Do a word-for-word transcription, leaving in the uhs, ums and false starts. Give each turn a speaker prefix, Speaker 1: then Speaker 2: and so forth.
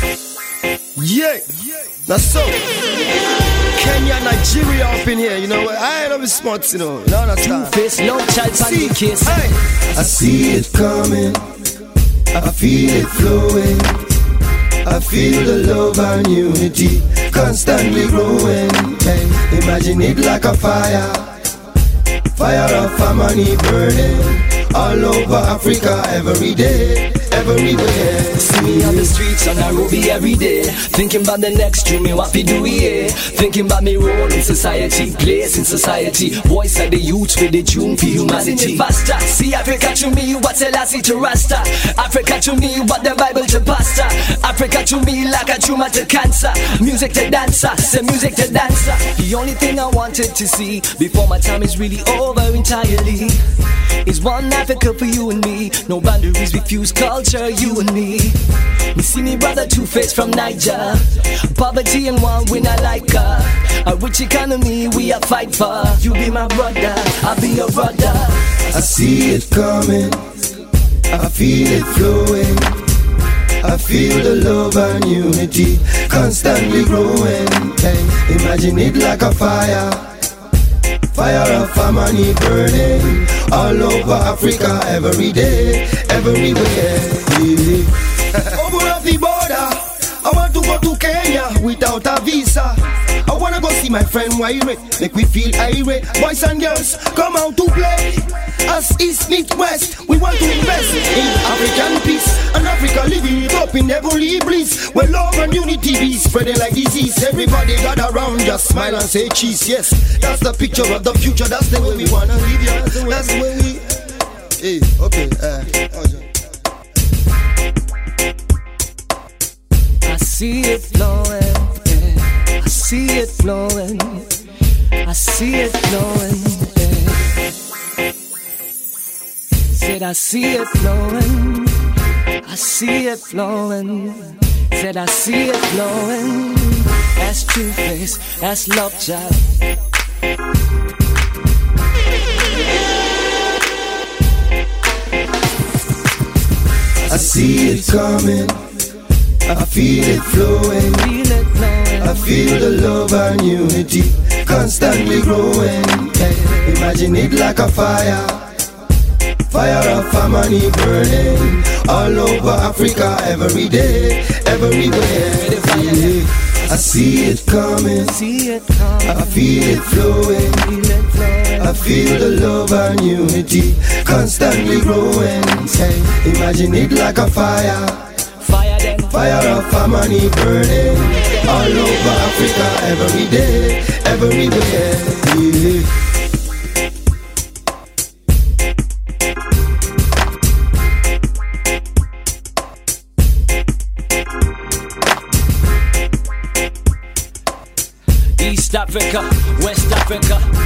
Speaker 1: Yeah, that's so. Kenya, Nigeria up in here, you know what? I ain't always smart, you know. You understand?
Speaker 2: Two-face, no child, see, kiss.
Speaker 1: Hey. I see it coming, I feel it flowing, I feel the love and unity constantly growing. Hey. Imagine it like a fire, fire of harmony burning all over Africa every day, everywhere.
Speaker 2: See me on the streets of Nairobi every day, thinking about the next dream, me what we do here. Thinking about me role in society, place in society, voice of the youth with the tune for humanity. Faster, see Africa to me, what Selassie to Rasta. Africa to me, what the Bible to pastor. Africa to me, like a tumor to cancer. Music to dancer, say music to dancer. The only thing I wanted to see before my time is really over entirely is one Africa for you and me. No boundaries, we fuse culture, you and me. You see me brother Two-Face from Niger, poverty and one winner like her. A rich economy we a fight for. You be my brother, I'll be your brother.
Speaker 1: I see it coming, I feel it flowing, I feel the love and unity constantly growing. Hey, imagine it like a fire, fire of harmony burning all over Africa every day, everywhere. Yeah. Open up the border, I want to go to Kenya without a visa. I wanna go see my friend Waire, make we feel irate. Boys and girls, come out to play. As East meet West, we want to invest in African peace and Africa living it up in heavenly bliss, where love and unity be spreading like disease. Everybody gather around, just smile and say cheese. Yes, that's the picture of the future. That's the way we wanna live. Yeah, that's the way we. Hey, okay. Uh, oh,
Speaker 2: I see it flowing, yeah. I see it flowing, I see it flowing, yeah. Said I see it flowing, I see it flowing. Said I see it flowing. That's Two-Face, that's love child.
Speaker 1: I see it coming, I feel it flowing, I feel the love and unity constantly growing. Hey, imagine it like a fire, fire of harmony burning all over Africa every day, everywhere. Yeah. I see it coming, I feel it flowing, I feel the love and unity constantly growing. Hey, imagine it like a fire, fire of harmony burning all over Africa every day, everywhere. Yeah.
Speaker 2: East Africa, West Africa,